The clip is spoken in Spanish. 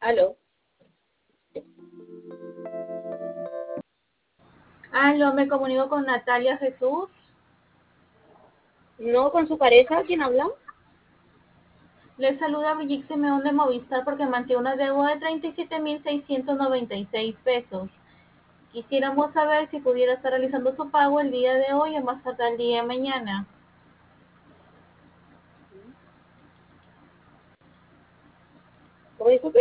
Aló. Aló, me comunico con Natalia Jesús. No, con su pareja, ¿quién habla? Le saluda Brigitte Simeón de Movistar porque mantiene una deuda de 37.696 pesos. Quisiéramos saber si pudiera estar realizando su pago el día de hoy o más tarde el día de mañana. ¿Cómo disculpe?